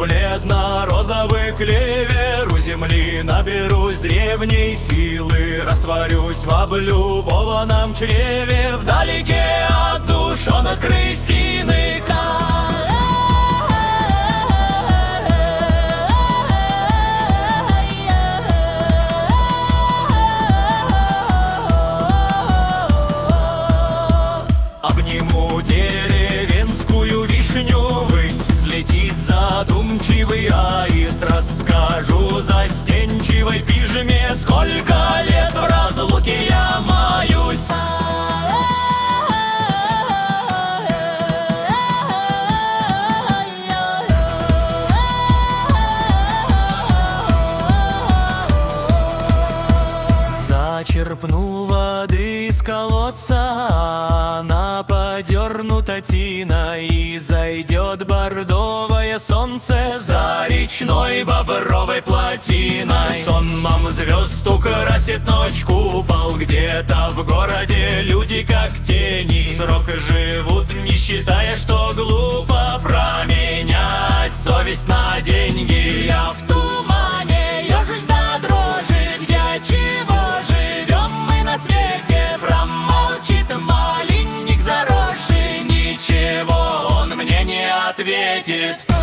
бледно-розовый клевер у земли, наберусь древней силы, растворюсь в облюбованном чреве, вдалеке от душонок крысиных. Обниму деревенскую вишню ввысь, взлетит задумчивый аист, расскажу застенчивой пижме, сколько лет в разлуке я маюсь. Зачерпну воды из колодца, она подернута тиной, и зайдет бордовое солнце за речной бобровой плотиной. Сонмом звезд украсит ночь купол, где-то в городе люди как тени срок живут, не считая, что глупо променять совесть на деньги. Я в тумане ежусь до дрожи, где чего живем мы на свете, промолчит малинник заросший, ничего он мне не ответит.